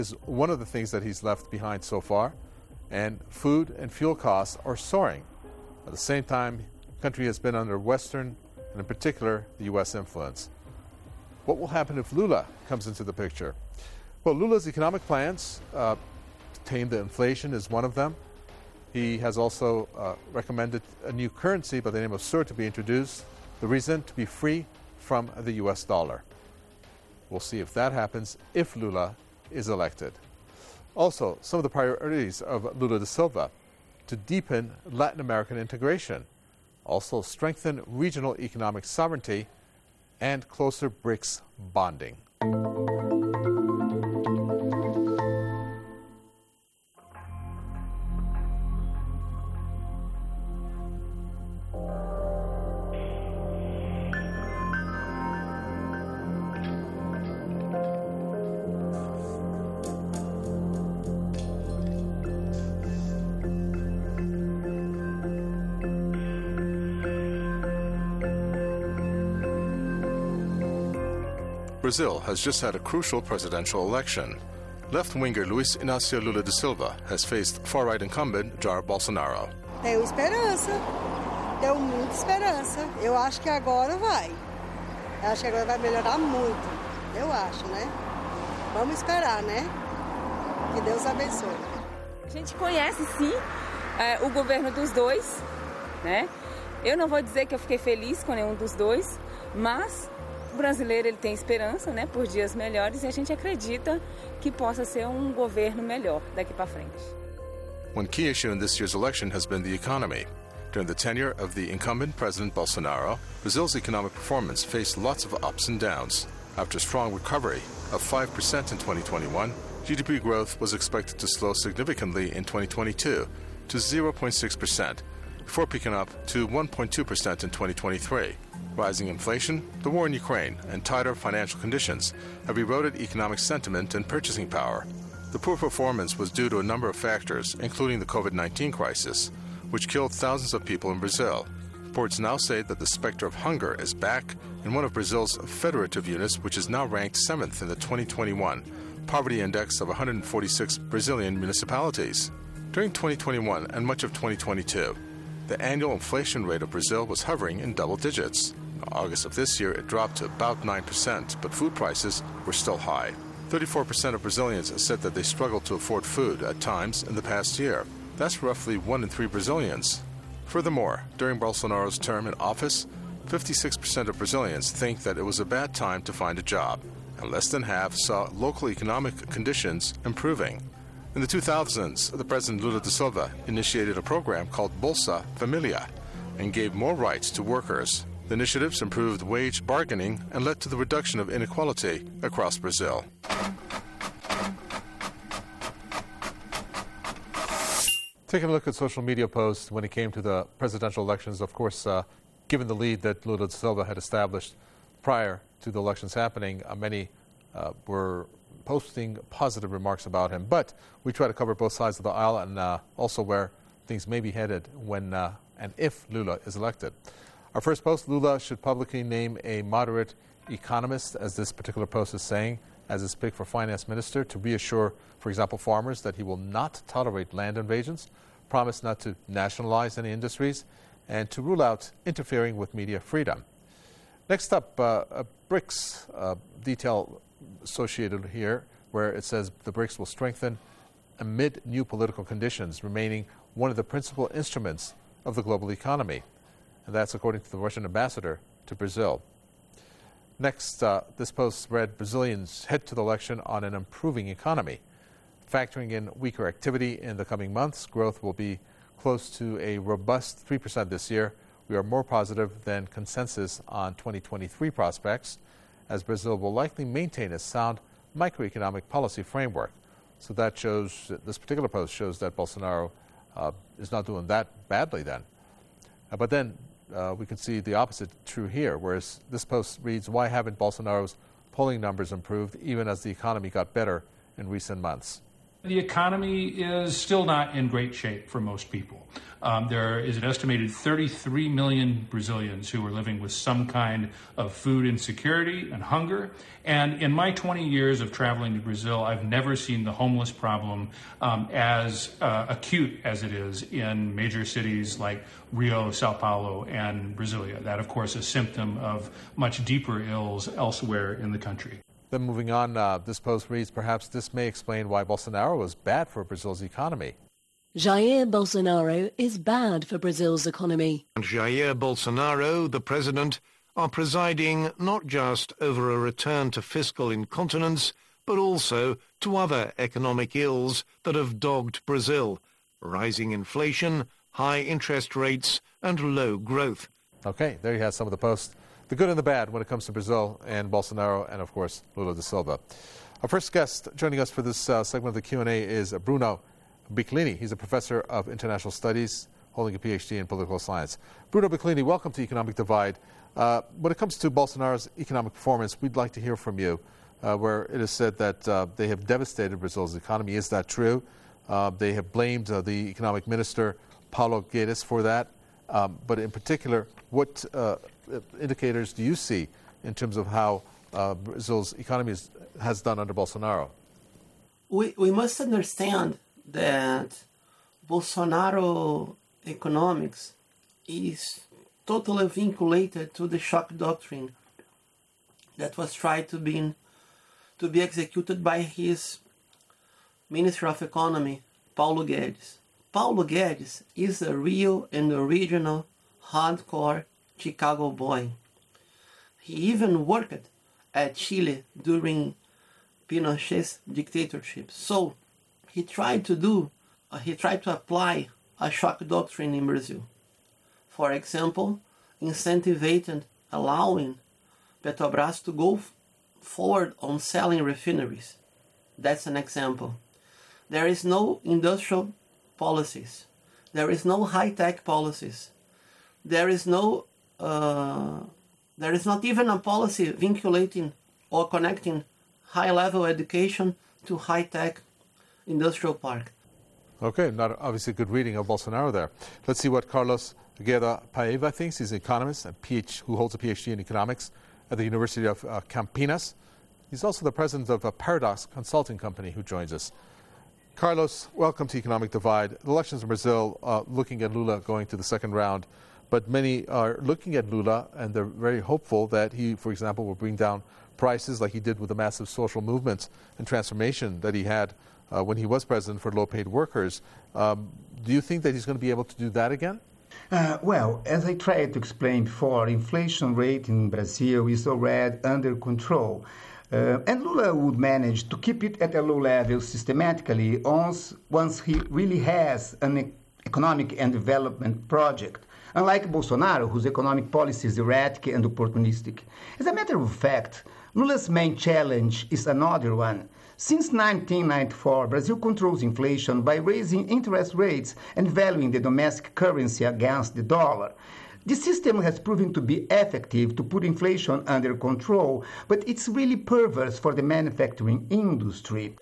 Is one of the things that he's left behind so far, and food and fuel costs are soaring. At the same time, the country has been under Western, and in particular, the U.S. influence. What will happen if Lula comes into the picture? Well, Lula's economic plans to tame the inflation is one of them. He has also recommended a new currency by the name of SUR to be introduced. The reason, to be free from the U.S. dollar. We'll see if that happens if Lula is elected. Also, some of the priorities of Lula da Silva: to deepen Latin American integration, also strengthen regional economic sovereignty, and closer BRICS bonding. Brazil has just had a crucial presidential election. Left-winger Luiz Inácio Lula da Silva has faced far-right incumbent Jair Bolsonaro. Tenho esperança, tenho muita esperança. Eu acho que agora vai. Eu acho que agora vai melhorar muito. Eu acho, né? Vamos esperar, né? Que Deus abençoe. A gente conhece, sim, o governo dos dois, né? Eu não vou dizer que eu fiquei feliz com nenhum dos dois, mas o brasileiro ele tem esperança, né, por dias melhores, e a gente acredita que possa ser governo melhor daqui para frente. One key issue in this year's election has been the economy. During the tenure of the incumbent President Bolsonaro, Brazil's economic performance faced lots of ups and downs. After a strong recovery of 5% in 2021, GDP growth was expected to slow significantly in 2022 to 0.6%, before picking up to 1.2% in 2023. Rising inflation, the war in Ukraine, and tighter financial conditions have eroded economic sentiment and purchasing power. The poor performance was due to a number of factors, including the COVID-19 crisis, which killed thousands of people in Brazil. Reports now say that the specter of hunger is back in one of Brazil's federative units, which is now ranked 7th in the 2021 Poverty Index of 146 Brazilian municipalities. During 2021 and much of 2022, the annual inflation rate of Brazil was hovering in double digits. In August of this year, it dropped to about 9%, but food prices were still high. 34% of Brazilians said that they struggled to afford food at times in the past year. That's roughly 1 in 3 Brazilians. Furthermore, during Bolsonaro's term in office, 56% of Brazilians think that it was a bad time to find a job, and less than half saw local economic conditions improving. In the 2000s, the President Lula da Silva initiated a program called Bolsa Familia and gave more rights to workers. The initiatives improved wage bargaining and led to the reduction of inequality across Brazil. Taking a look at social media posts when it came to the presidential elections, of course, given the lead that Lula da Silva had established prior to the elections happening, many were posting positive remarks about him. But we try to cover both sides of the aisle and also where things may be headed when and if Lula is elected. Our first post: Lula should publicly name a moderate economist, as this particular post is saying, as his pick for finance minister, to reassure, for example, farmers that he will not tolerate land invasions, promise not to nationalize any industries, and to rule out interfering with media freedom. Next up, a BRICS detail associated here, where it says the BRICS will strengthen amid new political conditions, remaining one of the principal instruments of the global economy. And that's according to the Russian ambassador to Brazil. Next, this post read, Brazilians head to the election on an improving economy. Factoring in weaker activity in the coming months, growth will be close to a robust 3% this year. We are more positive than consensus on 2023 prospects, as Brazil will likely maintain a sound microeconomic policy framework. So that shows, this particular post shows that Bolsonaro is not doing that badly then. But then we can see the opposite true here, whereas this post reads, why haven't Bolsonaro's polling numbers improved even as the economy got better in recent months? The economy is still not in great shape for most people. There is an estimated 33 million Brazilians who are living with some kind of food insecurity and hunger. And in my 20 years of traveling to Brazil, I've never seen the homeless problem as acute as it is in major cities like Rio, Sao Paulo, and Brasilia. That, of course, is a symptom of much deeper ills elsewhere in the country. Then moving on, this post reads, perhaps this may explain why Bolsonaro was bad for Brazil's economy. Jair Bolsonaro is bad for Brazil's economy. And Jair Bolsonaro, the president, are presiding not just over a return to fiscal incontinence, but also to other economic ills that have dogged Brazil: rising inflation, high interest rates, and low growth. Okay, there you have some of the posts, the good and the bad when it comes to Brazil and Bolsonaro and, of course, Lula da Silva. Our first guest joining us for this segment of the Q&A is Bruno Bicklini. He's a professor of international studies, holding a PhD in political science. Bruno Bicklini, welcome to Economic Divide. When it comes to Bolsonaro's economic performance, we'd like to hear from you, where it is said that they have devastated Brazil's economy. Is that true? They have blamed the economic minister, Paulo Guedes, for that. But in particular, what indicators do you see in terms of how Brazil's economy has done under Bolsonaro? We must understand that Bolsonaro economics is totally vinculated to the shock doctrine that was tried to be executed by his Minister of Economy, Paulo Guedes. Paulo Guedes is a real and original hardcore Chicago boy. He even worked at Chile during Pinochet's dictatorship. So he tried to apply a shock doctrine in Brazil. For example, incentivizing, allowing Petrobras to go forward on selling refineries. That's an example. There is no industrial policies. There is no high-tech policies. There is not even a policy vinculating or connecting high-level education to high-tech industrial park. Okay, not obviously a good reading of Bolsonaro there. Let's see what Carlos Guerra Paiva thinks. He's an economist and who holds a PhD in economics at the University of Campinas. He's also the president of a Paradox consulting company who joins us. Carlos, welcome to Economic Divide. The elections in Brazil, looking at Lula going to the second round, but many are looking at Lula and they're very hopeful that he, for example, will bring down prices like he did with the massive social movements and transformation that he had when he was president for low-paid workers. Do you think that he's going to be able to do that again? Well, as I tried to explain before, inflation rate in Brazil is already under control. And Lula would manage to keep it at a low level systematically once he really has an economic and development project, unlike Bolsonaro, whose economic policy is erratic and opportunistic. As a matter of fact, Lula's main challenge is another one. Since 1994, Brazil controls inflation by raising interest rates and valuing the domestic currency against the dollar. This system has proven to be effective to put inflation under control, but it's really perverse for the manufacturing industry.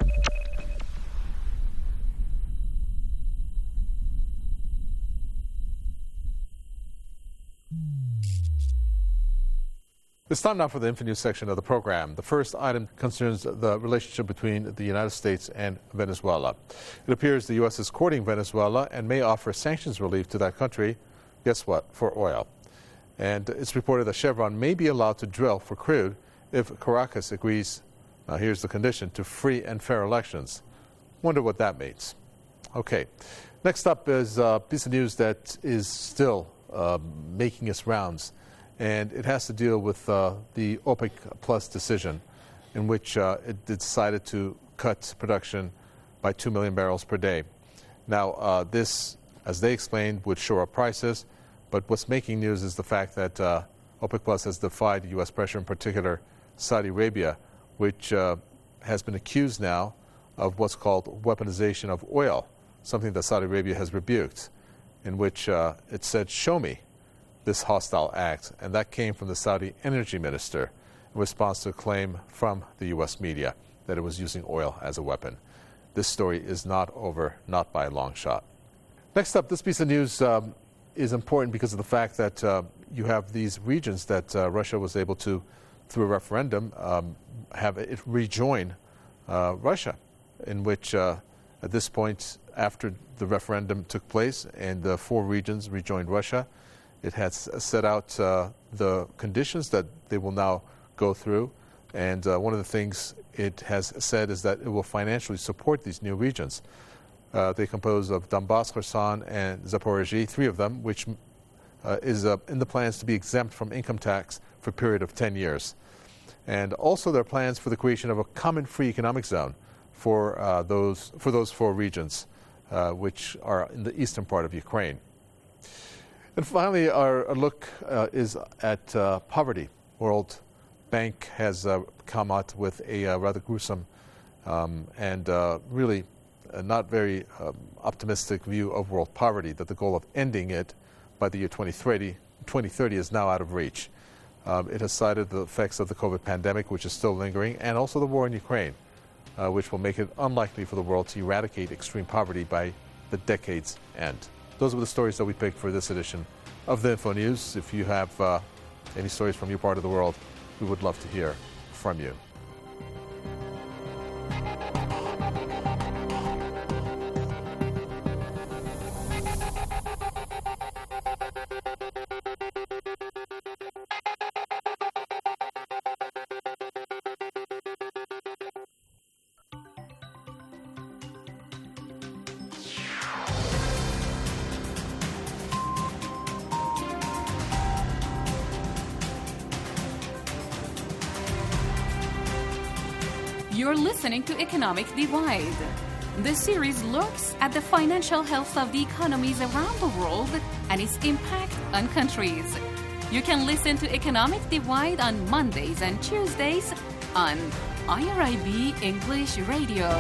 It's time now for the Infonews section of the program. The first item concerns the relationship between the United States and Venezuela. It appears the U.S. is courting Venezuela and may offer sanctions relief to that country. Guess what? For oil. And it's reported that Chevron may be allowed to drill for crude if Caracas agrees, now here's the condition, to free and fair elections. Wonder what that means. Okay. Next up is a piece of news that is still making its rounds. And it has to deal with the OPEC Plus decision in which it decided to cut production by 2 million barrels per day. Now, this, as they explained, would shore up prices. But what's making news is the fact that OPEC Plus has defied U.S. pressure, in particular Saudi Arabia, which has been accused now of what's called weaponization of oil, something that Saudi Arabia has rebuked, in which it said, show me this hostile act. And that came from the Saudi energy minister in response to a claim from the U.S. media that it was using oil as a weapon. this story is not over, not by a long shot. Next up, this piece of news is important because of the fact that you have these regions that Russia was able to, through a referendum, have it rejoin Russia, in which at this point, after the referendum took place and the 4 regions rejoined Russia, it has set out the conditions that they will now go through. And one of the things it has said is that it will financially support these new regions. They compose of Donbass, Kherson, and Zaporizhzhia, 3 of them, which is in the plans to be exempt from income tax for a period of 10 years. And also there are plans for the creation of a common free economic zone for those 4 regions, which are in the eastern part of Ukraine. And finally, our look is at poverty. World Bank has come out with a rather gruesome and really not very optimistic view of world poverty, that the goal of ending it by the year 2030 is now out of reach. It has cited the effects of the COVID pandemic, which is still lingering, and also the war in Ukraine, which will make it unlikely for the world to eradicate extreme poverty by the decade's end. Those were the stories that we picked for this edition of the Info News. If you have any stories from your part of the world, we would love to hear from you. You're listening to Economic Divide. This series looks at the financial health of the economies around the world and its impact on countries. You can listen to Economic Divide on Mondays and Tuesdays on IRIB English Radio.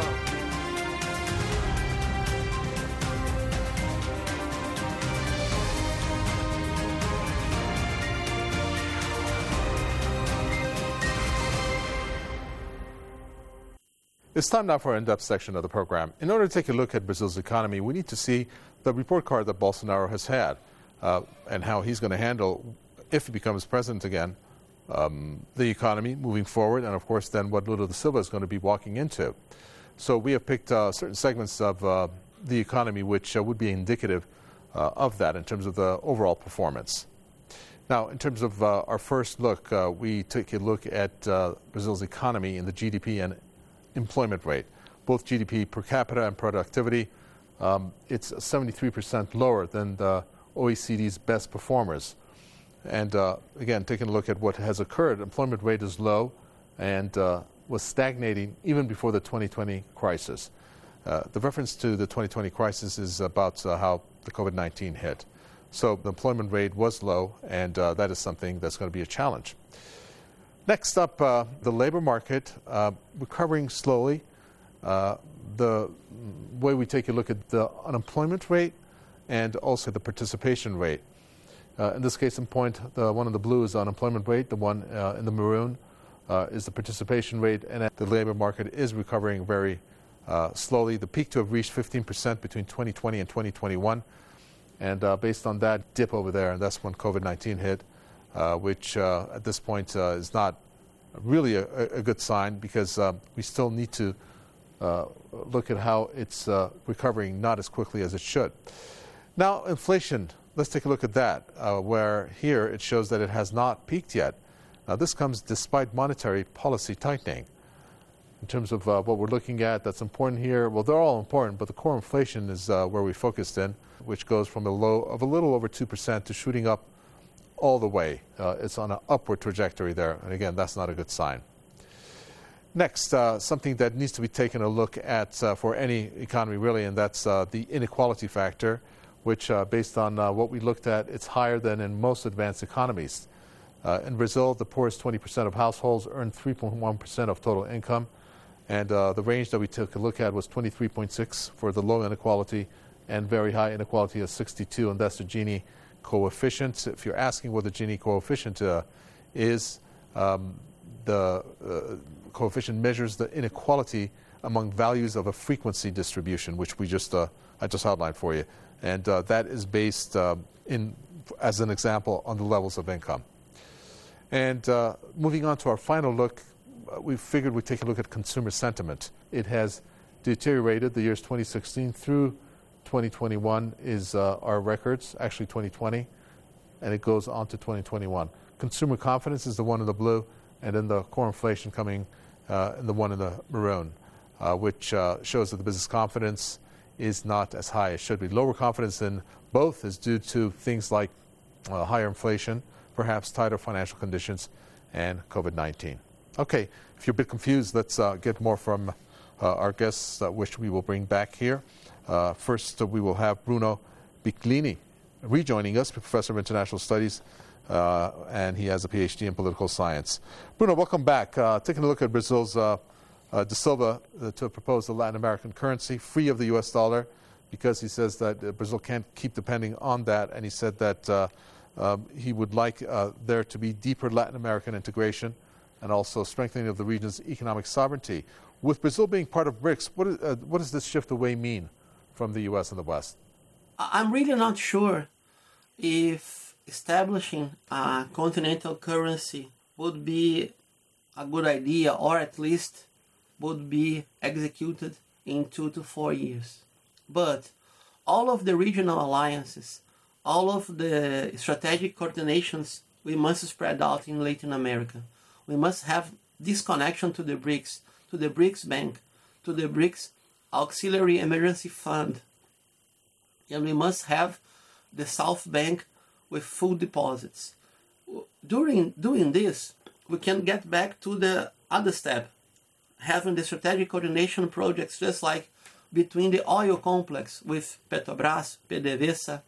It's time now for our in-depth section of the program. In order to take a look at Brazil's economy, we need to see the report card that Bolsonaro has had and how he's going to handle, if he becomes president again, the economy moving forward, and of course then what Lula da Silva is going to be walking into. So we have picked certain segments of the economy which would be indicative of that in terms of the overall performance. Now, in terms of our first look, we take a look at Brazil's economy in the GDP and employment rate, both GDP per capita and productivity. It's 73% lower than the OECD's best performers. And again, taking a look at what has occurred, employment rate is low and was stagnating even before the 2020 crisis. The reference to the 2020 crisis is about how the COVID-19 hit. So the employment rate was low, and that is something that's going to be a challenge. Next up, the labor market, recovering slowly. The way we take a look at the unemployment rate and also the participation rate. In this case in point, the one in the blue is the unemployment rate, the one in the maroon is the participation rate, and the labor market is recovering very slowly. The peak to have reached 15% between 2020 and 2021, and based on that dip over there, and that's when COVID-19 hit, which at this point is not really a good sign, because we still need to look at how it's recovering not as quickly as it should. Now, inflation, let's take a look at that, where here it shows that it has not peaked yet. Now, this comes despite monetary policy tightening. In terms of what we're looking at that's important here, well, they're all important, but the core inflation is where we focused in, which goes from a low of a little over 2% to shooting up all the way. It's on an upward trajectory there, and again, that's not a good sign. Next, something that needs to be taken a look at for any economy really, and that's the inequality factor, which based on what we looked at, it's higher than in most advanced economies. In Brazil, the poorest 20% of households earn 3.1% of total income, and the range that we took a look at was 23.6 for the low inequality and very high inequality of 62, and that's the Gini coefficient. If you're asking what the Gini coefficient is, the coefficient measures the inequality among values of a frequency distribution, which I just outlined for you. And that is based as an example, on the levels of income. And moving on to our final look, we figured we'd take a look at consumer sentiment. It has deteriorated. The years 2016 through 2021 is our records, actually 2020, and it goes on to 2021. Consumer confidence is the one in the blue, and then the core inflation coming in the one in the maroon, which shows that the business confidence is not as high as it should be. Lower confidence in both is due to things like higher inflation, perhaps tighter financial conditions, and COVID-19. Okay, if you're a bit confused, let's get more from our guests, which we will bring back here. First, we will have Bruno Biclini rejoining us, Professor of International Studies, and he has a PhD in political science. Bruno, welcome back. Taking a look at Brazil's De Silva to propose the Latin American currency free of the U.S. dollar, because he says that Brazil can't keep depending on that, and he said that he would like there to be deeper Latin American integration and also strengthening of the region's economic sovereignty. With Brazil being part of BRICS, what does this shift away mean from the U.S. and the West? I'm really not sure if establishing a continental currency would be a good idea, or at least would be executed in 2 to 4 years. But all of the regional alliances, all of the strategic coordinations, we must spread out in Latin America. We must have this connection to the BRICS Bank, to the BRICS Auxiliary Emergency Fund. And we must have the South Bank with full deposits. Doing this, we can get back to the other step, having the strategic coordination projects just like between the oil complex with Petrobras, PDVSA,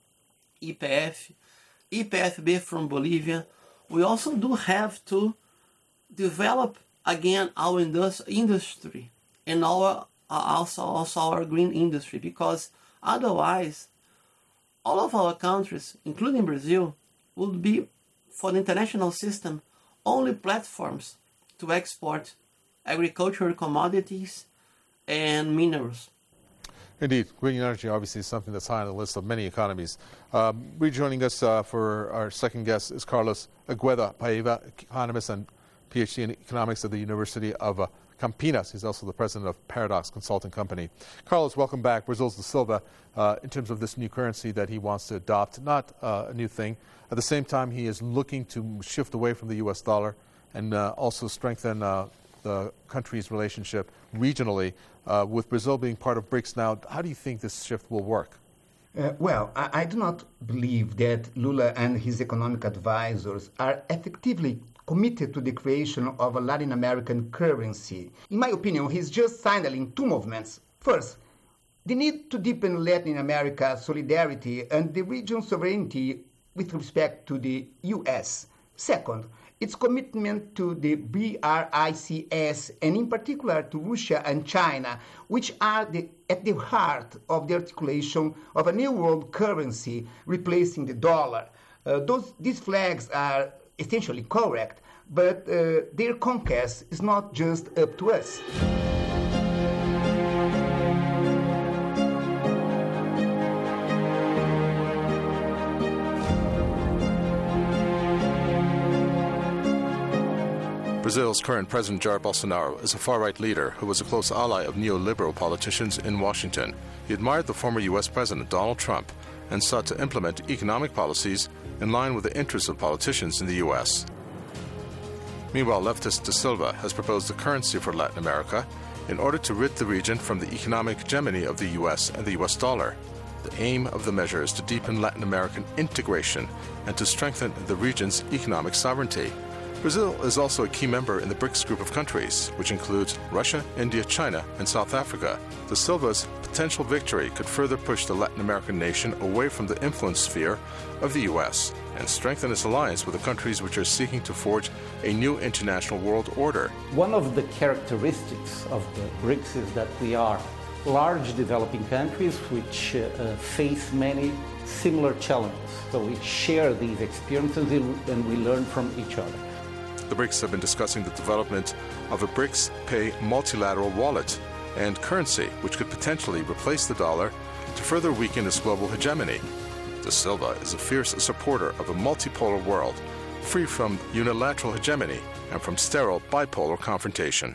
YPF, YPFB from Bolivia. We also do have to develop again our industry and also our green industry, because otherwise all of our countries, including Brazil, would be, for the international system, only platforms to export agricultural commodities and minerals. Indeed, green energy obviously is something that's high on the list of many economies. Rejoining us for our second guest is Carlos Agueda Paiva, economist and PhD in economics at the University of Campinas. He's also the president of Paradox Consulting Company. Carlos, welcome back. Brazil's De Silva, in terms of this new currency that he wants to adopt, not a new thing. At the same time, he is looking to shift away from the U.S. dollar and also strengthen the country's relationship regionally. With Brazil being part of BRICS now, how do you think this shift will work? I do not believe that Lula and his economic advisors are effectively committed to the creation of a Latin American currency. In my opinion, he's just signaling two movements. First, the need to deepen Latin America solidarity and the region's sovereignty with respect to the U.S. Second, its commitment to the BRICS, and in particular to Russia and China, which are at the heart of the articulation of a new world currency replacing the dollar. These flags are essentially correct, but their conquest is not just up to us. Brazil's current President Jair Bolsonaro is a far-right leader who was a close ally of neoliberal politicians in Washington. He admired the former U.S. President Donald Trump and sought to implement economic policies in line with the interests of politicians in the U.S. Meanwhile, leftist De Silva has proposed a currency for Latin America in order to rid the region from the economic hegemony of the U.S. and the U.S. dollar. The aim of the measure is to deepen Latin American integration and to strengthen the region's economic sovereignty. Brazil is also a key member in the BRICS group of countries, which includes Russia, India, China, and South Africa. De Silva's potential victory could further push the Latin American nation away from the influence sphere of the U.S. and strengthen its alliance with the countries which are seeking to forge a new international world order. One of the characteristics of the BRICS is that we are large developing countries which face many similar challenges. So we share these experiences and we learn from each other. The BRICS have been discussing the development of a BRICS Pay multilateral wallet and currency, which could potentially replace the dollar to further weaken its global hegemony. De Silva is a fierce supporter of a multipolar world, free from unilateral hegemony and from sterile bipolar confrontation.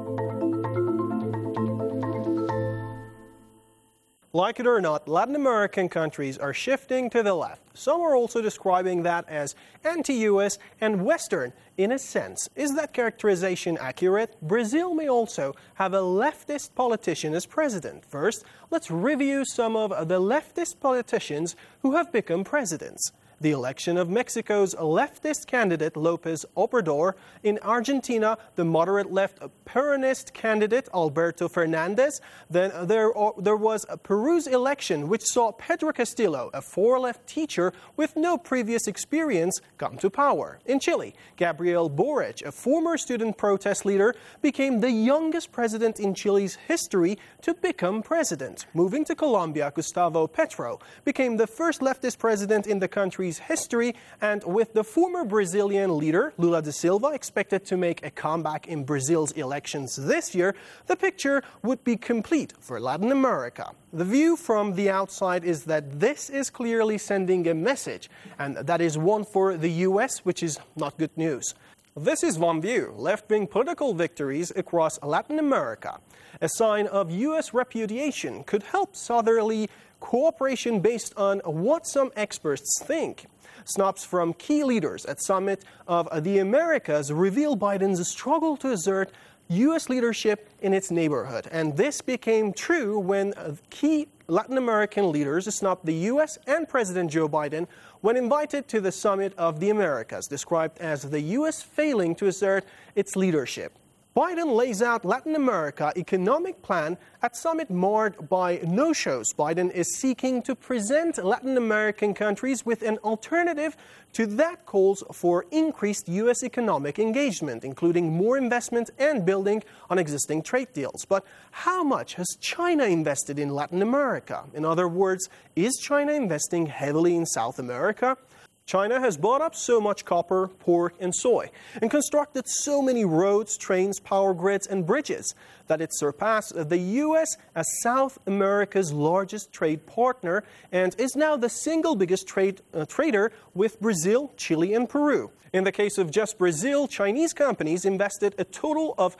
Like it or not, Latin American countries are shifting to the left. Some are also describing that as anti-US and Western in a sense. Is that characterization accurate? Brazil may also have a leftist politician as president. First, let's review some of the leftist politicians who have become presidents. The election of Mexico's leftist candidate López Obrador. In Argentina, the moderate-left Peronist candidate Alberto Fernández. Then there was Peru's election, which saw Pedro Castillo, a far-left teacher with no previous experience, come to power. In Chile, Gabriel Boric, a former student protest leader, became the youngest president in Chile's history to become president. Moving to Colombia, Gustavo Petro became the first leftist president in the country's history, and with the former Brazilian leader, Lula da Silva, expected to make a comeback in Brazil's elections this year, the picture would be complete for Latin America. The view from the outside is that this is clearly sending a message, and that is one for the US, which is not good news. This is one view, left-wing political victories across Latin America. A sign of US repudiation could help southerly cooperation based on what some experts think. Snubs from key leaders at Summit of the Americas reveal Biden's struggle to assert U.S. leadership in its neighborhood. And this became true when key Latin American leaders snubbed the U.S. and President Joe Biden when invited to the Summit of the Americas, described as the U.S. failing to assert its leadership. Biden lays out Latin America economic plan at summit marred by no-shows. Biden is seeking to present Latin American countries with an alternative to that calls for increased U.S. economic engagement, including more investment and building on existing trade deals. But how much has China invested in Latin America? In other words, is China investing heavily in South America? China has bought up so much copper, pork, and soy, and constructed so many roads, trains, power grids, and bridges that it surpassed the U.S. as South America's largest trade partner and is now the single biggest trader with Brazil, Chile, and Peru. In the case of just Brazil, Chinese companies invested a total of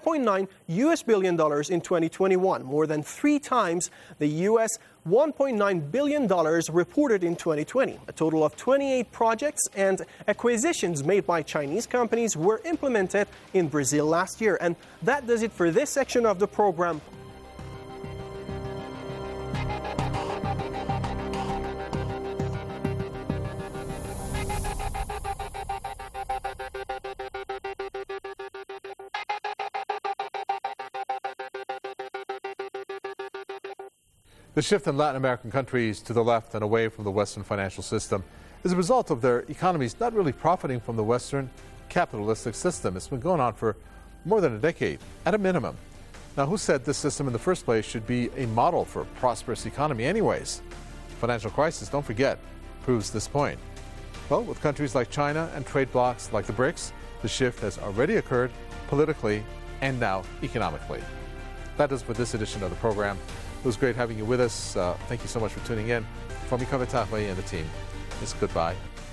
$5.9 billion in 2021, more than 3 times the U.S. $1.9 billion reported in 2020. A total of 28 projects and acquisitions made by Chinese companies were implemented in Brazil last year. And that does it for this section of the program. The shift in Latin American countries to the left and away from the Western financial system is a result of their economies not really profiting from the Western capitalistic system. It's been going on for more than a decade, at a minimum. Now, who said this system in the first place should be a model for a prosperous economy anyways? The financial crisis, don't forget, proves this point. Well, with countries like China and trade blocs like the BRICS, the shift has already occurred politically and now economically. That does it for this edition of the program. It was great having you with us. Thank you so much for tuning in. From Ika Vetahwe and the team, it's goodbye.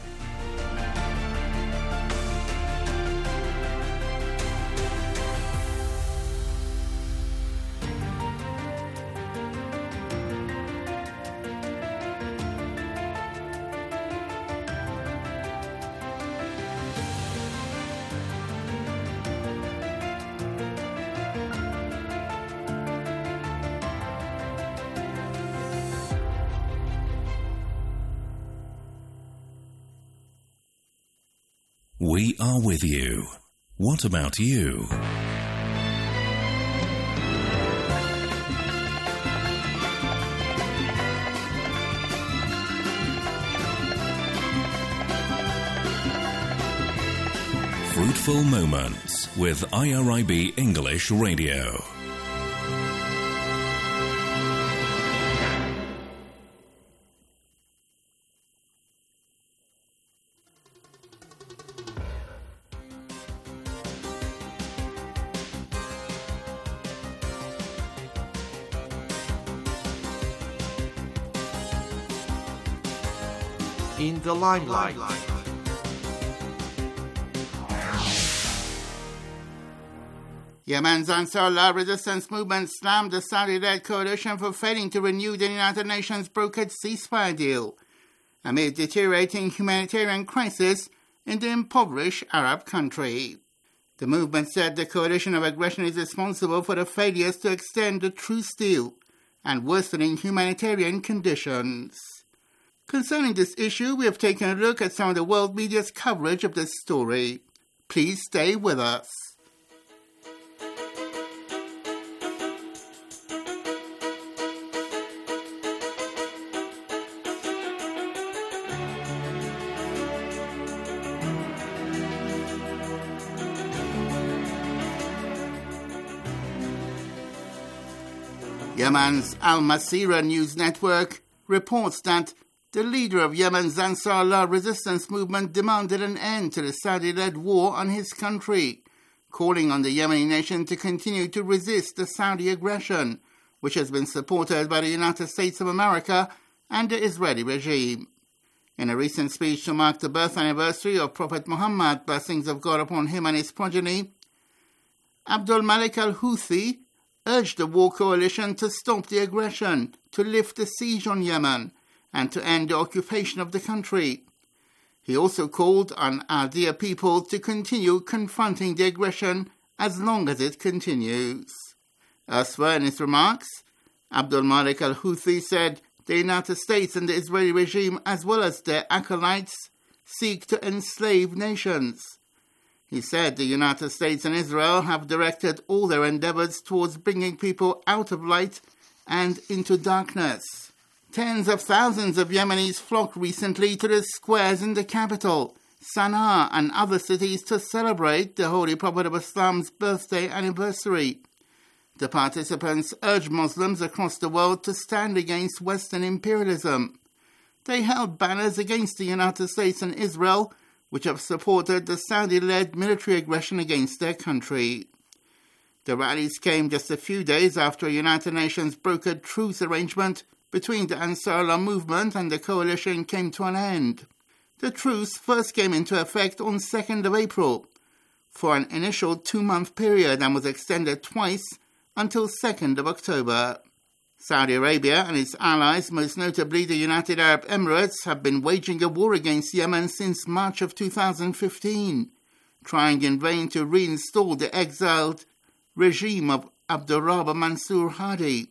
We are with you. What about you? Fruitful Moments with IRIB English Radio. in the limelight. Yemen's Ansarullah resistance movement slammed the Saudi-led coalition for failing to renew the United Nations brokered ceasefire deal amid deteriorating humanitarian crisis in the impoverished Arab country. The movement said the coalition of aggression is responsible for the failures to extend the truce deal and worsening humanitarian conditions. Concerning this issue, we have taken a look at some of the world media's coverage of this story. Please stay with us. Yemen's Al Masirah news network reports that the leader of Yemen's Ansarullah resistance movement demanded an end to the Saudi-led war on his country, calling on the Yemeni nation to continue to resist the Saudi aggression, which has been supported by the United States of America and the Israeli regime. In a recent speech to mark the birth anniversary of Prophet Muhammad, blessings of God upon him and his progeny, Abdul Malik al-Houthi urged the war coalition to stop the aggression, to lift the siege on Yemen, and to end the occupation of the country. He also called on our dear people to continue confronting the aggression as long as it continues. Elsewhere in his remarks, Abdul Malik al-Houthi said the United States and the Israeli regime, as well as their acolytes, seek to enslave nations. He said the United States and Israel have directed all their endeavors towards bringing people out of light and into darkness. Tens of thousands of Yemenis flocked recently to the squares in the capital, Sana'a, and other cities to celebrate the Holy Prophet of Islam's birthday anniversary. The participants urged Muslims across the world to stand against Western imperialism. They held banners against the United States and Israel, which have supported the Saudi-led military aggression against their country. The rallies came just a few days after a United Nations brokered truce arrangement between the Ansarullah movement and the coalition came to an end. The truce first came into effect on 2nd of April for an initial 2-month period and was extended twice until 2nd of October. Saudi Arabia and its allies, most notably the United Arab Emirates, have been waging a war against Yemen since March of 2015, trying in vain to reinstall the exiled regime of Abdurrahman Mansur Hadi.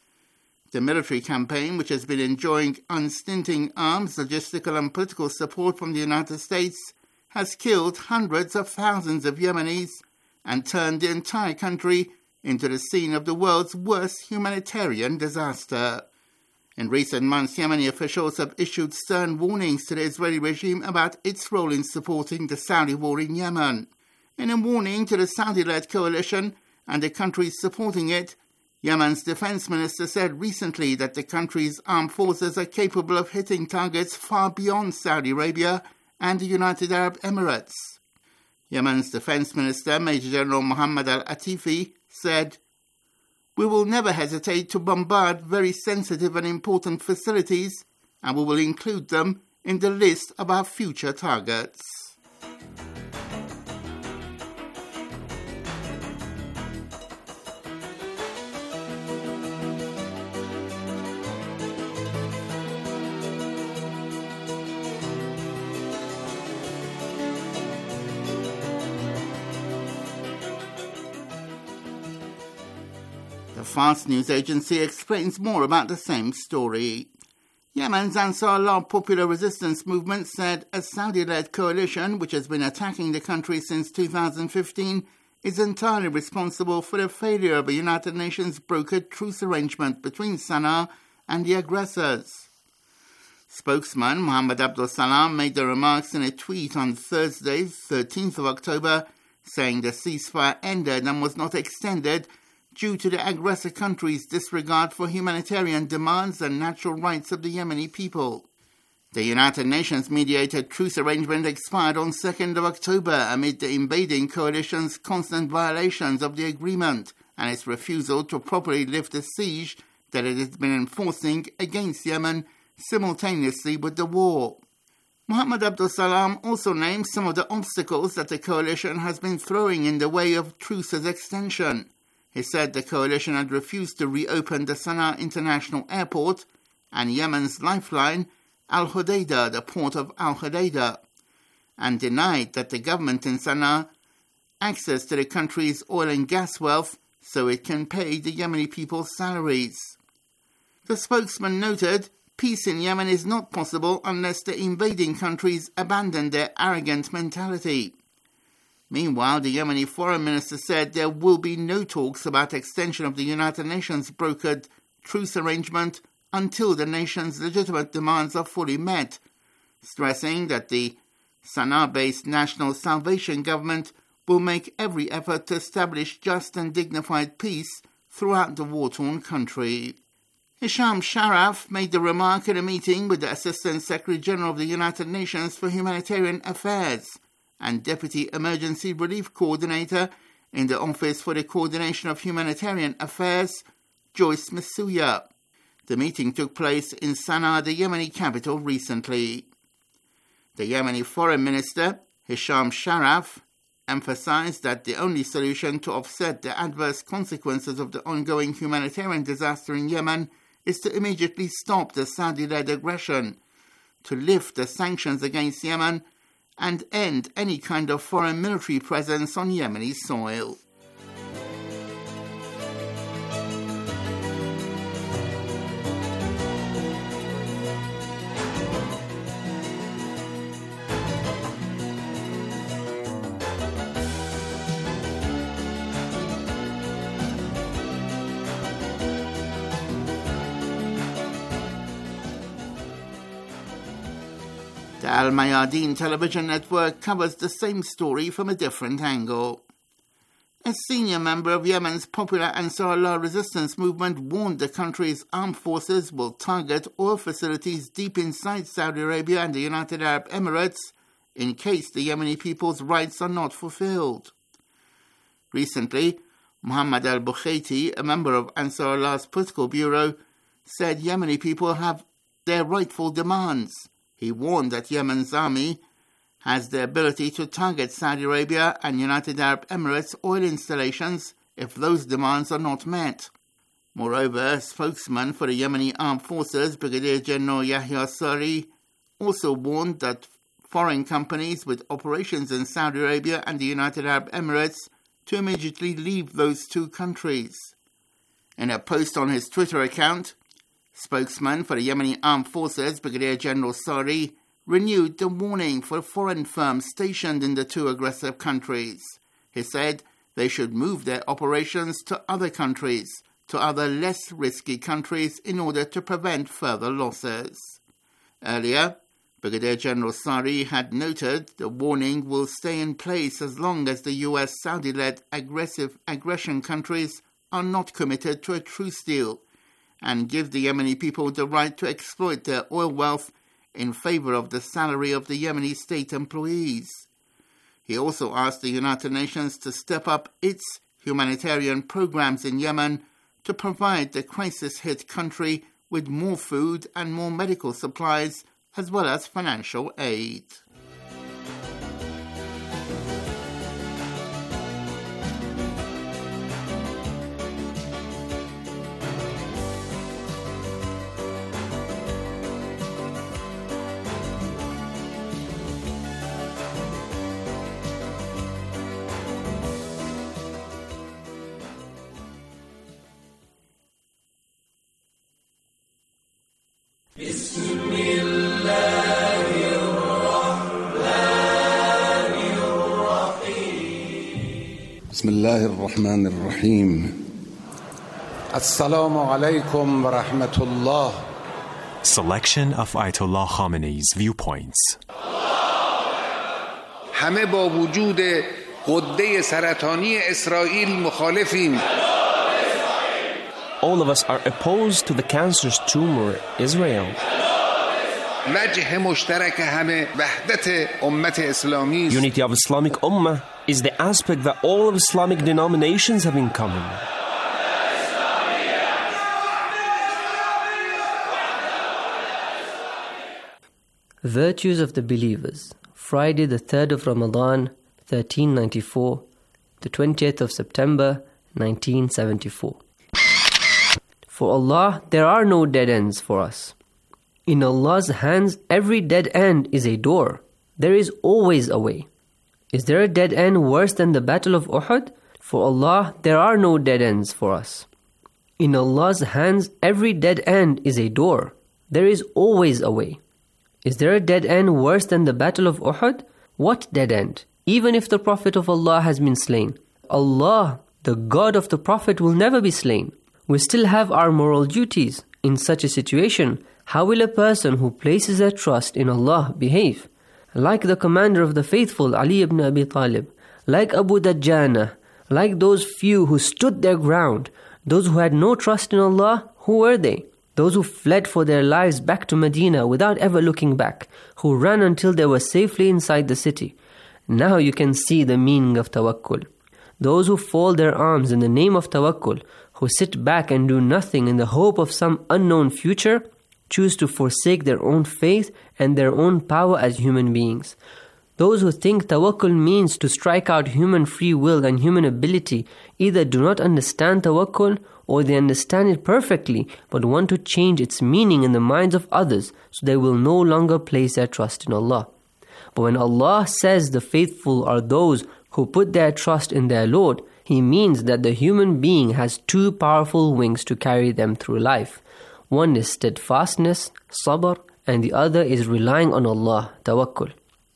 The military campaign, which has been enjoying unstinting arms, logistical and political support from the United States, has killed hundreds of thousands of Yemenis and turned the entire country into the scene of the world's worst humanitarian disaster. In recent months, Yemeni officials have issued stern warnings to the Israeli regime about its role in supporting the Saudi war in Yemen. In a warning to the Saudi-led coalition and the countries supporting it, Yemen's defense minister said recently that the country's armed forces are capable of hitting targets far beyond Saudi Arabia and the United Arab Emirates. Yemen's defense minister, Major General Mohammed al-Atifi, said, "We will never hesitate to bombard very sensitive and important facilities, and we will include them in the list of our future targets." The Fars news agency explains more about the same story. Yemen's Ansarullah Popular Resistance Movement said a Saudi-led coalition, which has been attacking the country since 2015, is entirely responsible for the failure of a United Nations brokered truce arrangement between Sana'a and the aggressors. Spokesman Mohammed Abdul Salam made the remarks in a tweet on Thursday, 13th of October, saying the ceasefire ended and was not extended due to the aggressor country's disregard for humanitarian demands and natural rights of the Yemeni people. The United Nations mediated truce arrangement expired on 2nd of October amid the invading coalition's constant violations of the agreement and its refusal to properly lift the siege that it has been enforcing against Yemen simultaneously with the war. Mohammed Abdul Salam also named some of the obstacles that the coalition has been throwing in the way of truce's extension. He said the coalition had refused to reopen the Sana'a International Airport and Yemen's lifeline, Al Hodeidah, the port of Al Hodeidah, and denied that the government in Sana'a access to the country's oil and gas wealth so it can pay the Yemeni people's salaries. The spokesman noted, peace in Yemen is not possible unless the invading countries abandon their arrogant mentality. Meanwhile, the Yemeni foreign minister said there will be no talks about extension of the United Nations brokered truce arrangement until the nation's legitimate demands are fully met, stressing that the Sana'a-based National Salvation Government will make every effort to establish just and dignified peace throughout the war-torn country. Hisham Sharaf made the remark at a meeting with the Assistant Secretary-General of the United Nations for Humanitarian Affairs and Deputy Emergency Relief Coordinator in the Office for the Coordination of Humanitarian Affairs, Joyce Msuya. The meeting took place in Sana'a, the Yemeni capital, recently. The Yemeni Foreign Minister, Hisham Sharaf, emphasized that the only solution to offset the adverse consequences of the ongoing humanitarian disaster in Yemen is to immediately stop the Saudi-led aggression, to lift the sanctions against Yemen, and end any kind of foreign military presence on Yemeni soil. The Al Mayadeen television network covers the same story from a different angle. A senior member of Yemen's popular Ansarullah resistance movement warned the country's armed forces will target oil facilities deep inside Saudi Arabia and the United Arab Emirates in case the Yemeni people's rights are not fulfilled. Recently, Muhammad al-Bukhaiti, a member of Ansarullah's political bureau, said Yemeni people have their rightful demands. He warned that Yemen's army has the ability to target Saudi Arabia and United Arab Emirates oil installations if those demands are not met. Moreover, a spokesman for the Yemeni Armed Forces, Brigadier General Yahya Sari, also warned that foreign companies with operations in Saudi Arabia and the United Arab Emirates to immediately leave those two countries. In a post on his Twitter account, spokesman for the Yemeni Armed Forces, Brigadier General Sari, renewed the warning for foreign firms stationed in the two aggressive countries. He said they should move their operations to other countries, to other less risky countries, in order to prevent further losses. Earlier, Brigadier General Sari had noted the warning will stay in place as long as the US Saudi-led aggression countries are not committed to a truce deal, and give the Yemeni people the right to exploit their oil wealth in favor of the salary of the Yemeni state employees. He also asked the United Nations to step up its humanitarian programs in Yemen to provide the crisis-hit country with more food and more medical supplies, as well as financial aid. بسم الله الرحمن الرحيم السلام عليكم ورحمة الله. Selection of Ayatollah Khamenei's viewpoints. همه با وجود غده سرطانی اسرائیل مخالفیم. All of us are opposed to the cancerous tumor Israel. وجه مشترک همه وحدت امت اسلامی. Unity of Islamic Ummah is the aspect that all of Islamic denominations have in common. Virtues of the Believers, Friday the 3rd of Ramadan, 1394, the 20th of September, 1974. For Allah, there are no dead ends for us. In Allah's hands, every dead end is a door. There is always a way. Is there a dead end worse than the Battle of Uhud? For Allah, there are no dead ends for us. In Allah's hands, every dead end is a door. There is always a way. Is there a dead end worse than the Battle of Uhud? What dead end? Even if the Prophet of Allah has been slain, Allah, the God of the Prophet, will never be slain. We still have our moral duties. In such a situation, how will a person who places their trust in Allah behave? Like the commander of the faithful, Ali ibn Abi Talib, like Abu Dajjana, like those few who stood their ground, those who had no trust in Allah, who were they? Those who fled for their lives back to Medina without ever looking back, who ran until they were safely inside the city. Now you can see the meaning of tawakkul. Those who fold their arms in the name of tawakkul, who sit back and do nothing in the hope of some unknown future, choose to forsake their own faith and their own power as human beings. Those who think tawakkul means to strike out human free will and human ability either do not understand tawakkul or they understand it perfectly but want to change its meaning in the minds of others so they will no longer place their trust in Allah. But when Allah says the faithful are those who put their trust in their Lord, He means that the human being has two powerful wings to carry them through life. One is steadfastness, sabr, and the other is relying on Allah, tawakkul.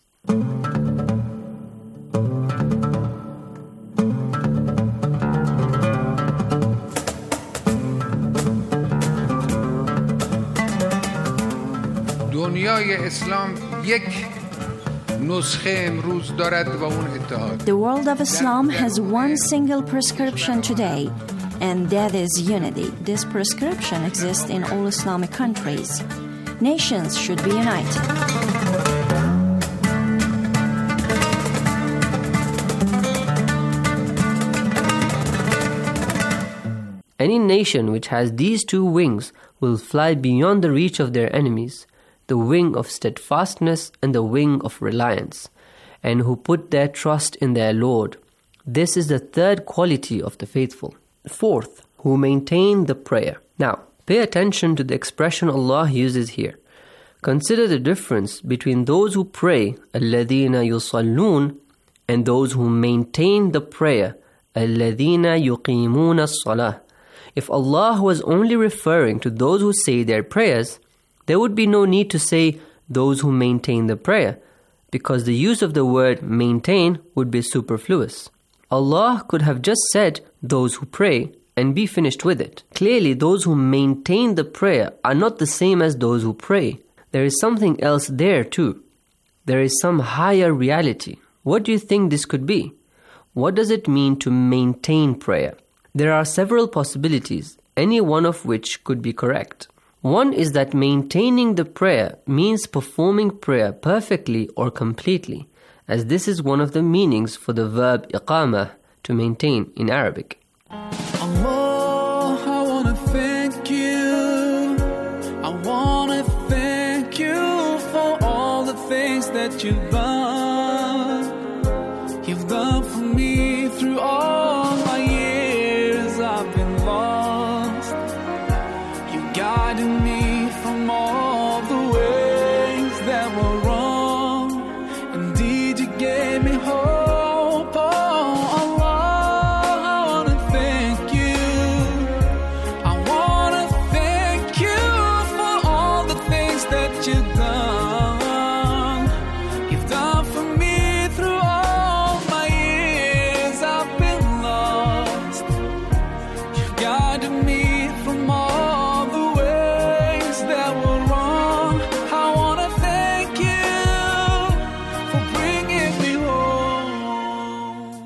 دنیای اسلام یک نسخه امروز دارد و اون اتحاد. The world of Islam has one single prescription today, and that is unity. This prescription exists in all Islamic countries. Nations should be united. Any nation which has these two wings will fly beyond the reach of their enemies, the wing of steadfastness and the wing of reliance, and who put their trust in their Lord. This is the third quality of the faithful. Fourth, who maintain the prayer. Now, pay attention to the expression Allah uses here. Consider the difference between those who pray, الَّذِينَ يُصَلُّونَ, and those who maintain the prayer, الَّذِينَ يُقِيمُونَ الصَّلَاةِ. If Allah was only referring to those who say their prayers, there would be no need to say those who maintain the prayer, because the use of the word maintain would be superfluous. Allah could have just said those who pray and be finished with it. Clearly, those who maintain the prayer are not the same as those who pray. There is something else there too. There is some higher reality. What do you think this could be? What does it mean to maintain prayer? There are several possibilities, any one of which could be correct. One is that maintaining the prayer means performing prayer perfectly or completely, as this is one of the meanings for the verb iqamah, to maintain in Arabic. Allah, I want to thank you. I want to thank you for all the things that you've done. You've done for me through all my years I've been lost. You guided me from all the ways that were wrong. Indeed, you gave me hope. Oh, Allah, I want to thank you. I want to thank you for all the things that you've done. You've done for me through all my years I've been lost. You've guided me from all the ways that were wrong. I want to thank you for bringing me home.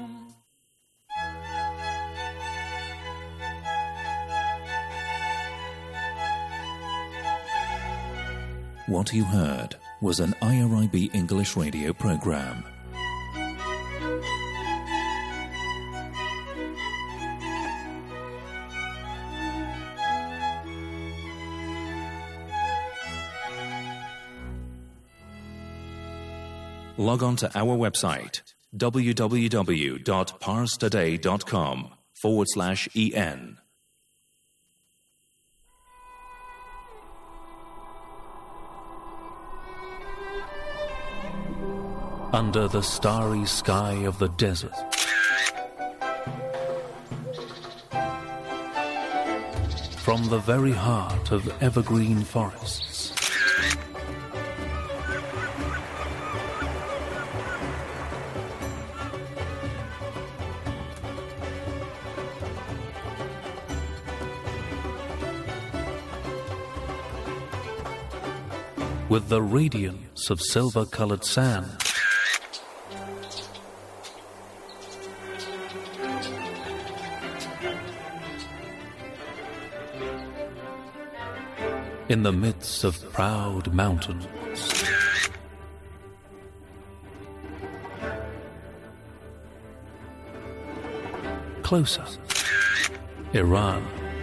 What you heard was an IRIB English radio program. log on to our website www.parstoday.com/en. Under the starry sky of the desert, from the very heart of evergreen forests, with the radiance of silver-colored sand, in the midst of proud mountains, closer, Iran.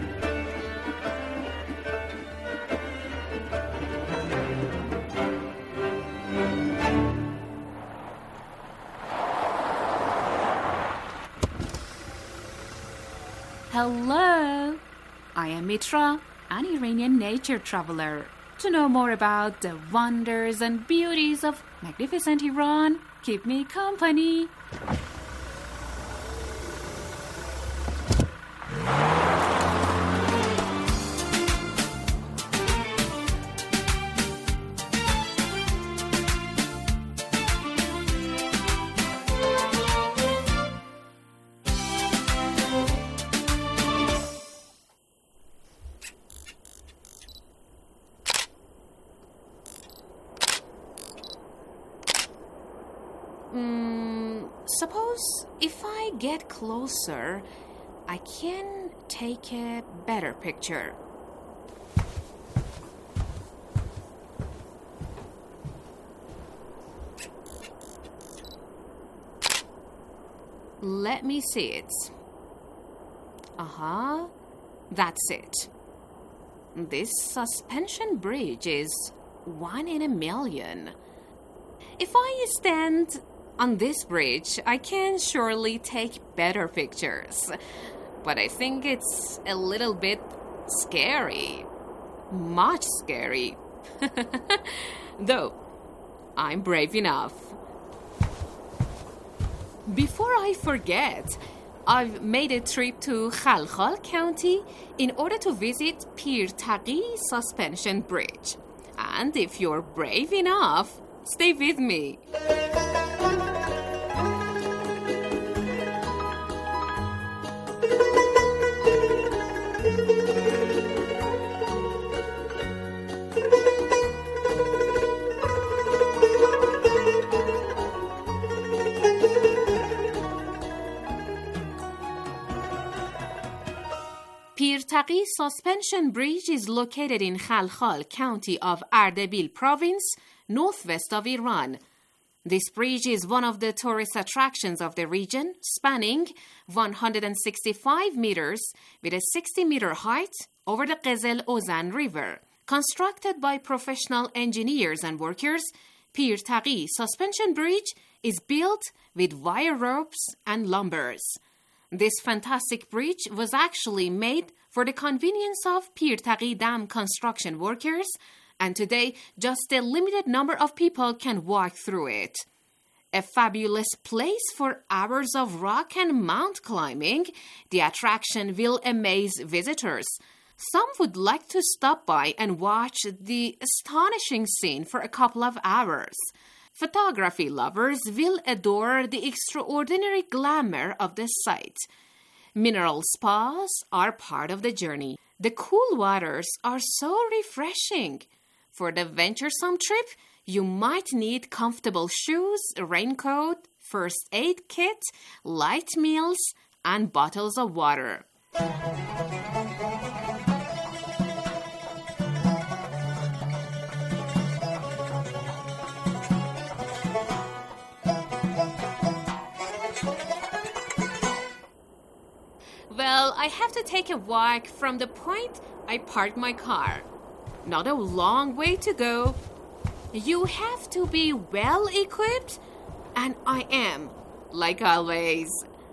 Hello, I am Mitra, an Iranian nature traveler. To know more about the wonders and beauties of magnificent Iran, keep me company. Suppose if I get closer, I can take a better picture. Let me see it. That's it. This suspension bridge is 1 in a million. If I stand on this bridge, I can surely take better pictures. But I think it's a little bit scary. Much scary. Though, I'm brave enough. Before I forget, I've made a trip to Khalkhal County in order to visit Pir Taqi Suspension Bridge. And if you're brave enough, stay with me. Pir Taqi Suspension Bridge is located in Khalkhal County of Ardabil Province, northwest of Iran. This bridge is one of the tourist attractions of the region, spanning 165 meters with a 60-meter height over the Qezel Ozan River. Constructed by professional engineers and workers, Pir Taqi Suspension Bridge is built with wire ropes and lumbers. This fantastic bridge was actually made for the convenience of Pir Taqi Dam construction workers, and today just a limited number of people can walk through it. A fabulous place for hours of rock and mount climbing, the attraction will amaze visitors. Some would like to stop by and watch the astonishing scene for a couple of hours. Photography lovers will adore the extraordinary glamour of the site. Mineral spas are part of the journey. The cool waters are so refreshing. For the venturesome trip, you might need comfortable shoes, a raincoat, first aid kit, light meals, and bottles of water. Well, I have to take a walk from the point I parked my car. Not a long way to go. You have to be well equipped, and I am, like always.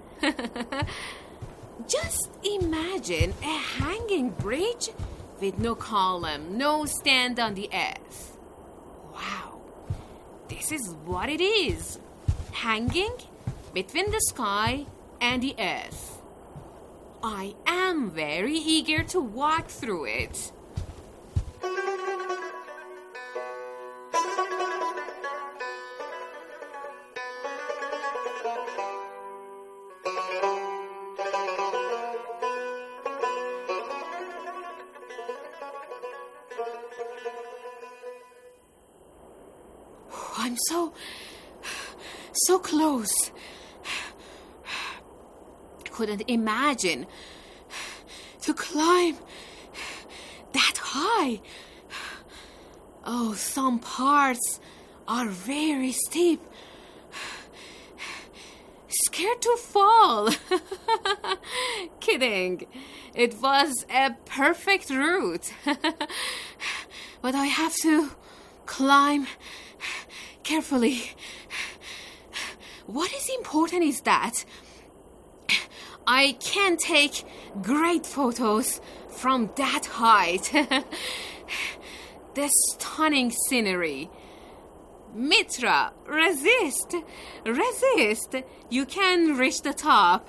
Just imagine a hanging bridge with no column, no stand on the earth. Wow, this is what it is. Hanging between the sky and the earth. I am very eager to walk through it. I'm so close. Couldn't imagine to climb that high. Oh, some parts are very steep. Scared to fall. Kidding. It was a perfect route. But I have to climb carefully. What is important is that I can take great photos from that height. The stunning scenery. Mitra, resist. Resist. You can reach the top.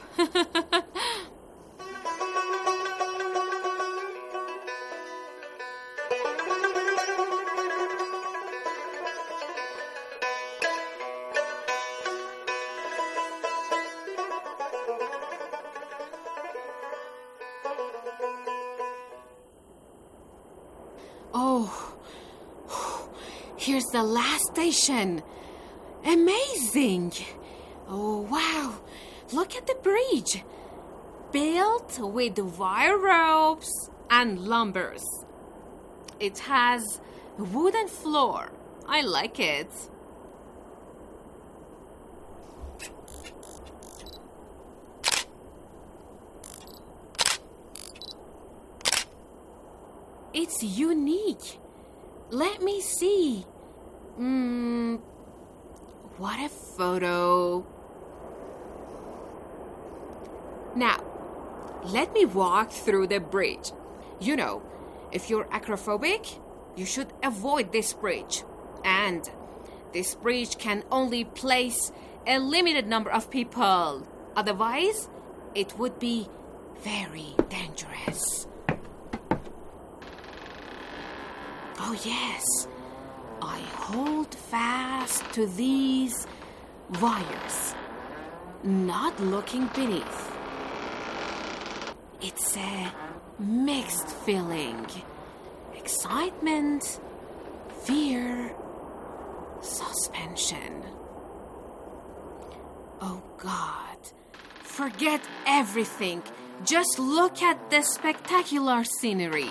Oh, here's the last station. Amazing. Oh, wow. Look at the bridge. Built with wire ropes and lumbers. It has a wooden floor. I like it. It's unique. Let me see. What a photo. Now, let me walk through the bridge. You know, if you're acrophobic, you should avoid this bridge. And this bridge can only place a limited number of people. Otherwise, it would be very dangerous. Oh, yes. I hold fast to these wires, not looking beneath. It's a mixed feeling. Excitement, fear, suspension. Oh, God. Forget everything. Just look at the spectacular scenery.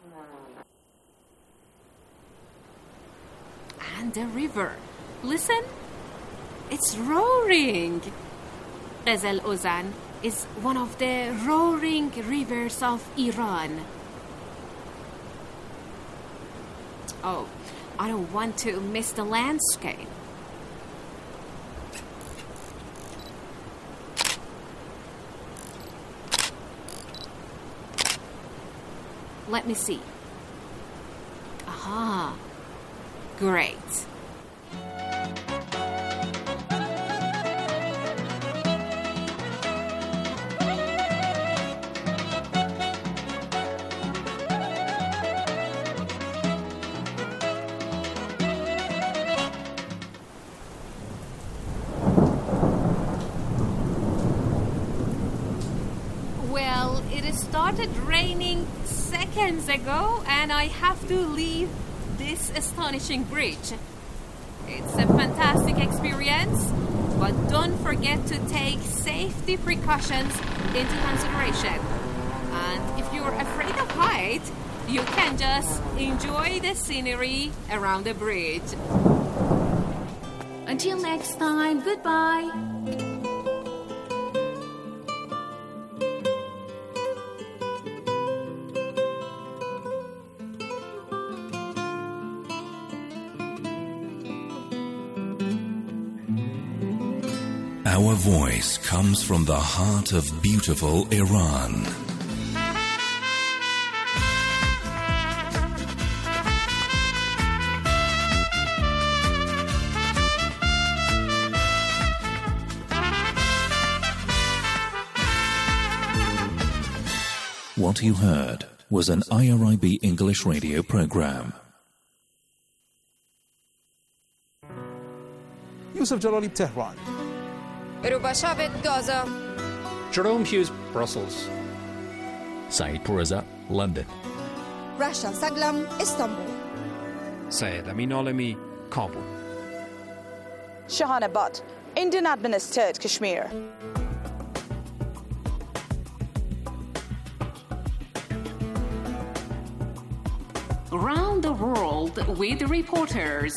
And the river. Listen, it's roaring. Ghazal Ozan is one of the roaring rivers of Iran. Oh, I don't want to miss the landscape. Let me see. Aha. Great. Well, it started raining seconds ago, and I have to leave this astonishing bridge. It's a fantastic experience, but don't forget to take safety precautions into consideration. And if you're afraid of height, you can just enjoy the scenery around the bridge. Until next time, goodbye. Our voice comes from the heart of beautiful Iran. What you heard was an IRIB English radio program. Yusuf Jalali, Tehran. Rubashavet, Gaza. Jerome Hughes, Brussels. Saeed Poureza, London. Rasha Saglam, Istanbul. Syed Amin Alami, Kabul. Shahana Butt, Indian administered Kashmir. Around the world with reporters.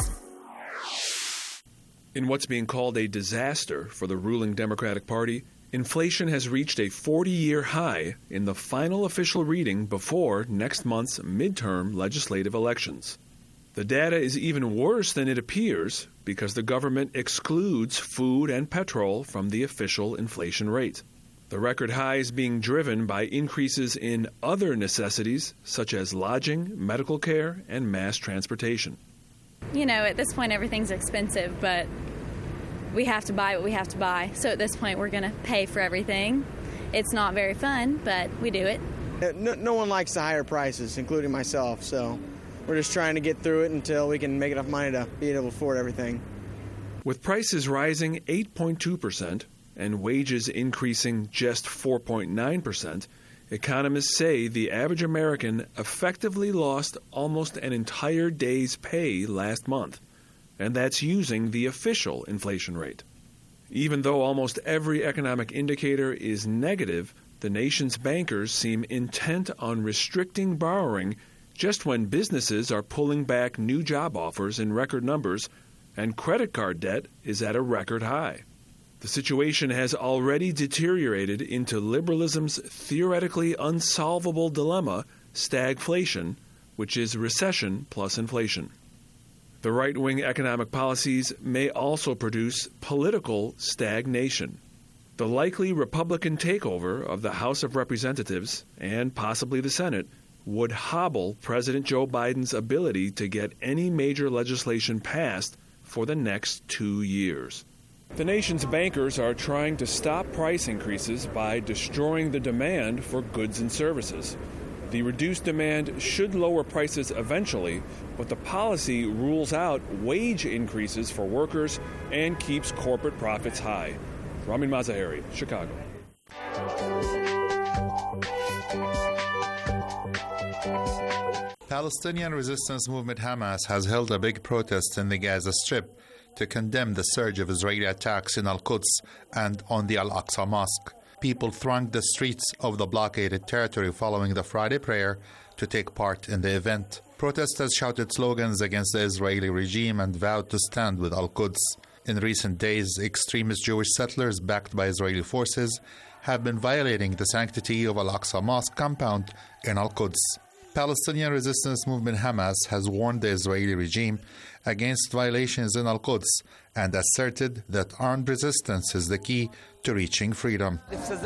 In what's being called a disaster for the ruling Democratic Party, inflation has reached a 40-year high in the final official reading before next month's midterm legislative elections. The data is even worse than it appears because the government excludes food and petrol from the official inflation rate. The record high is being driven by increases in other necessities such as lodging, medical care, and mass transportation. You know, at this point everything's expensive, but we have to buy what we have to buy. So at this point we're going to pay for everything. It's not very fun, but we do it. No one likes the higher prices, including myself, so we're just trying to get through it until we can make enough money to be able to afford everything. With prices rising 8.2%, and wages increasing just 4.9%, economists say the average American effectively lost almost an entire day's pay last month, and that's using the official inflation rate. Even though almost every economic indicator is negative, the nation's bankers seem intent on restricting borrowing just when businesses are pulling back new job offers in record numbers and credit card debt is at a record high. The situation has already deteriorated into liberalism's theoretically unsolvable dilemma, stagflation, which is recession plus inflation. The right-wing economic policies may also produce political stagnation. The likely Republican takeover of the House of Representatives, and possibly the Senate, would hobble President Joe Biden's ability to get any major legislation passed for the next 2 years. The nation's bankers are trying to stop price increases by destroying the demand for goods and services. The reduced demand should lower prices eventually, but the policy rules out wage increases for workers and keeps corporate profits high. Ramin Mazaheri, Chicago. Palestinian resistance movement Hamas has held a big protest in the Gaza Strip to condemn the surge of Israeli attacks in Al-Quds and on the Al-Aqsa Mosque. People thronged the streets of the blockaded territory following the Friday prayer to take part in the event. Protesters shouted slogans against the Israeli regime and vowed to stand with Al-Quds. In recent days, extremist Jewish settlers backed by Israeli forces have been violating the sanctity of Al-Aqsa Mosque compound in Al-Quds. Palestinian resistance movement Hamas has warned the Israeli regime against violations in Al-Quds and asserted that armed resistance is the key to reaching freedom.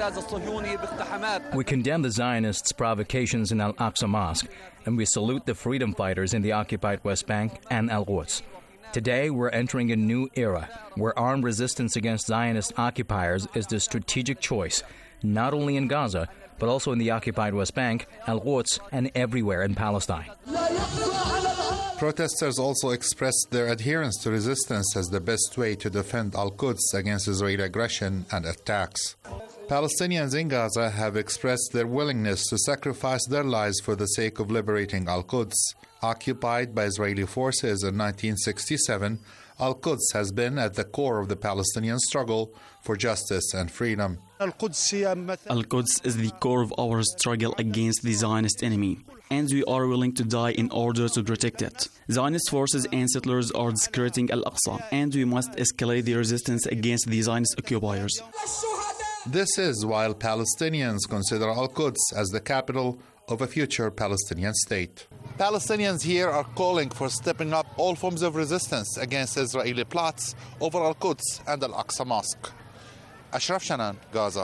We condemn the Zionists' provocations in Al-Aqsa Mosque, and we salute the freedom fighters in the occupied West Bank and Al-Quds. Today, we're entering a new era where armed resistance against Zionist occupiers is the strategic choice, not only in Gaza, but also in the occupied West Bank, Al-Quds, and everywhere in Palestine. Protesters also expressed their adherence to resistance as the best way to defend Al-Quds against Israeli aggression and attacks. Palestinians in Gaza have expressed their willingness to sacrifice their lives for the sake of liberating Al-Quds. Occupied by Israeli forces in 1967, Al-Quds has been at the core of the Palestinian struggle for justice and freedom. Al-Quds is the core of our struggle against the Zionist enemy, and we are willing to die in order to protect it. Zionist forces and settlers are desecrating Al-Aqsa, and we must escalate the resistance against the Zionist occupiers. This is while Palestinians consider Al-Quds as the capital of a future Palestinian state. Palestinians here are calling for stepping up all forms of resistance against Israeli plots over Al-Quds and Al-Aqsa Mosque. Ashraf Shanan, Gaza.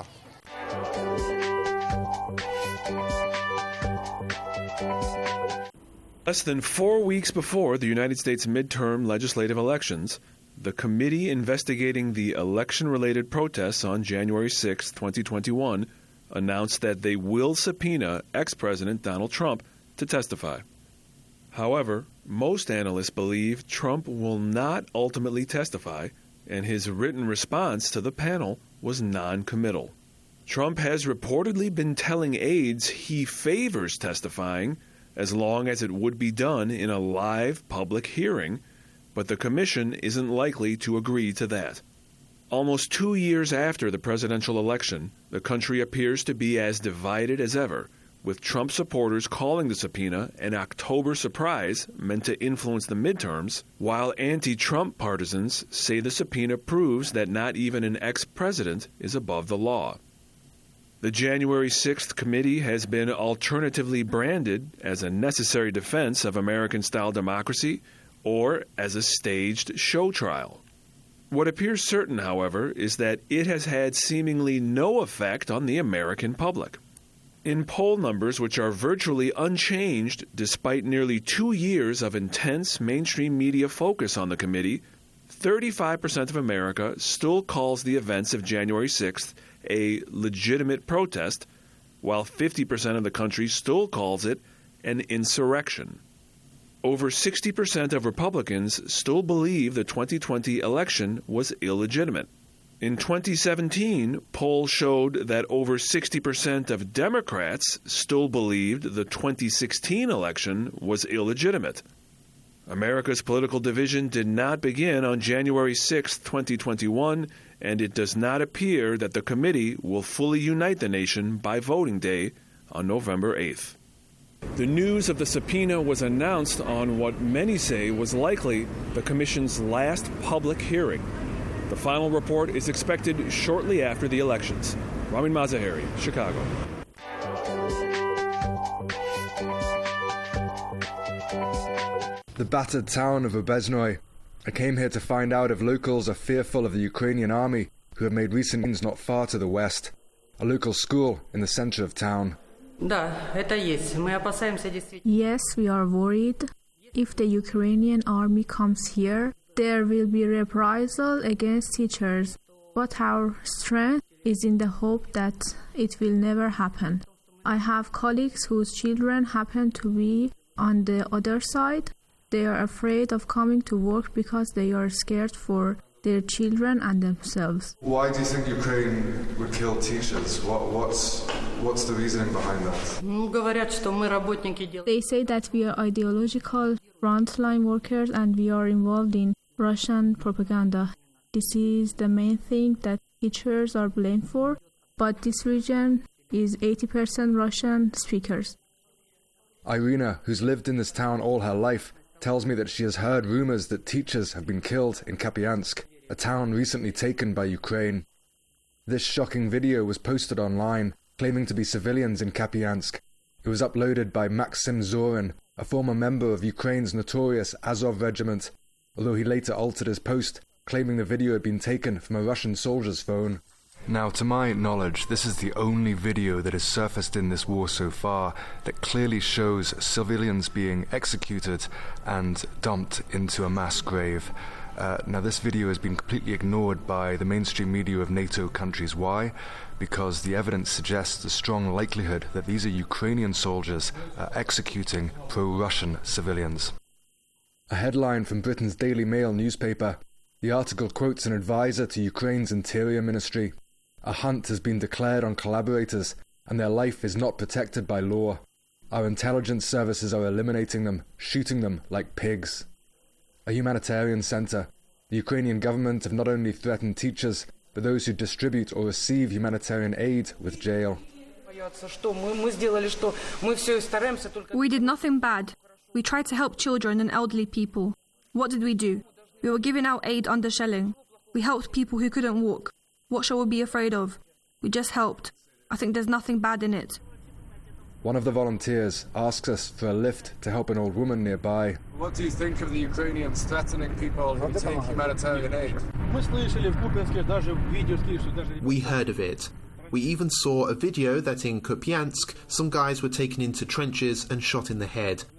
Less than 4 weeks before the United States midterm legislative elections, the committee investigating the election-related protests on January 6, 2021, announced that they will subpoena ex-President Donald Trump to testify. However, most analysts believe Trump will not ultimately testify, and his written response to the panel was non-committal. Trump has reportedly been telling aides he favors testifying as long as it would be done in a live public hearing, but the commission isn't likely to agree to that. Almost 2 years after the presidential election, the country appears to be as divided as ever, with Trump supporters calling the subpoena an October surprise meant to influence the midterms, while anti-Trump partisans say the subpoena proves that not even an ex-president is above the law. The January 6th committee has been alternatively branded as a necessary defense of American-style democracy or as a staged show trial. What appears certain, however, is that it has had seemingly no effect on the American public. In poll numbers which are virtually unchanged despite nearly 2 years of intense mainstream media focus on the committee, 35% of America still calls the events of January 6th a legitimate protest, while 50% of the country still calls it an insurrection. Over 60% of Republicans still believe the 2020 election was illegitimate. In 2017, polls showed that over 60% of Democrats still believed the 2016 election was illegitimate. America's political division did not begin on January 6, 2021, and it does not appear that the committee will fully unite the nation by voting day on November 8th. The news of the subpoena was announced on what many say was likely the commission's last public hearing. The final report is expected shortly after the elections. Ramin Mazaheri, Chicago. The battered town of Obezhnoye. I came here to find out if locals are fearful of the Ukrainian army, who have made recent gains not far to the west. A local school in the center of town. Yes, we are worried. If the Ukrainian army comes here, there will be reprisal against teachers. But our strength is in the hope that it will never happen. I have colleagues whose children happen to be on the other side. They are afraid of coming to work because they are scared for their children and themselves. Why do you think Ukraine would kill teachers? What's the reasoning behind that? They say that we are ideological frontline workers and we are involved in Russian propaganda. This is the main thing that teachers are blamed for, but this region is 80% Russian speakers. Irina, who's lived in this town all her life, tells me that she has heard rumors that teachers have been killed in Kupiansk, a town recently taken by Ukraine. This shocking video was posted online, claiming to be civilians in Kupiansk. It was uploaded by Maxim Zorin, a former member of Ukraine's notorious Azov regiment, although he later altered his post, claiming the video had been taken from a Russian soldier's phone. Now, to my knowledge, this is the only video that has surfaced in this war so far that clearly shows civilians being executed and dumped into a mass grave. Now, this video has been completely ignored by the mainstream media of NATO countries. Why? Because the evidence suggests a strong likelihood that these are Ukrainian soldiers executing pro-Russian civilians. A headline from Britain's Daily Mail newspaper. The article quotes an advisor to Ukraine's Interior Ministry. A hunt has been declared on collaborators, and their life is not protected by law. Our intelligence services are eliminating them, shooting them like pigs. A humanitarian center. The Ukrainian government have not only threatened teachers, but those who distribute or receive humanitarian aid with jail. We did nothing bad. We tried to help children and elderly people. What did we do? We were giving out aid under shelling. We helped people who couldn't walk. What shall we be afraid of? We just helped. I think there's nothing bad in it. One of the volunteers asks us for a lift to help an old woman nearby. What do you think of the Ukrainians threatening people who take humanitarian aid? We heard of it. We even saw a video that in Kupiansk, some guys were taken into trenches and shot in the head.